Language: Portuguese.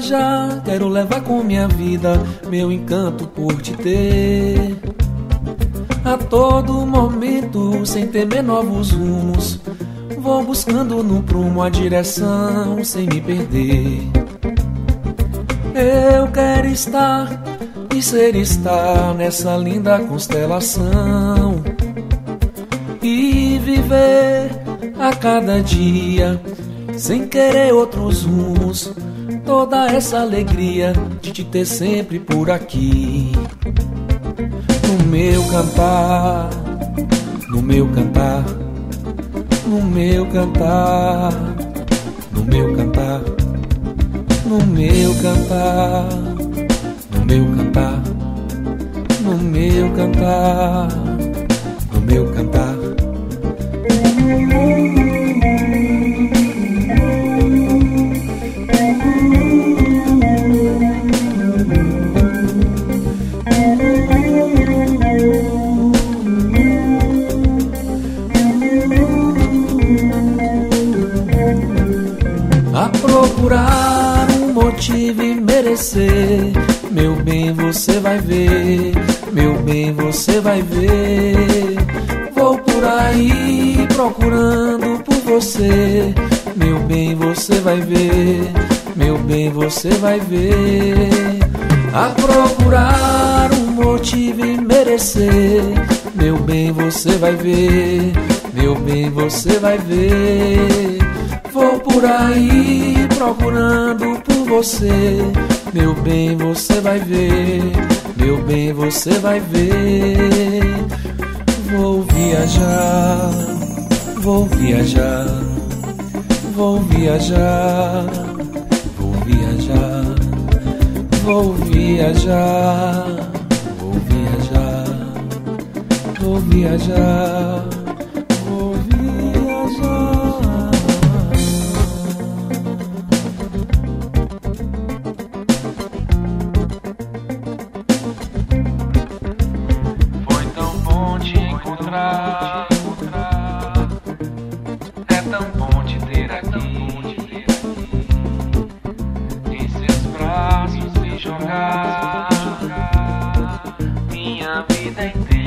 viajar, quero levar com minha vida meu encanto por te ter. A todo momento, sem temer novos rumos, vou buscando no prumo a direção sem me perder. Eu quero estar e ser estar nessa linda constelação e viver a cada dia sem querer outros rumos, toda essa alegria de te ter sempre por aqui. No meu cantar, no meu cantar, no meu cantar, no meu cantar, no meu cantar, no meu cantar, no meu cantar, no meu cantar. A procurar um motivo e merecer, meu bem, você vai ver, meu bem, você vai ver. Vou por aí procurando por você, meu bem, você vai ver, meu bem, você vai ver. A procurar um motivo e merecer, meu bem, você vai ver, meu bem, você vai ver. Vou por aí procurando por você, meu bem, você vai ver, meu bem, você vai ver. Vou viajar, vou viajar, vou viajar, vou viajar, vou viajar, vou viajar, vou viajar, vou viajar. É tão bom te ter aqui, em seus braços me jogar minha vida inteira.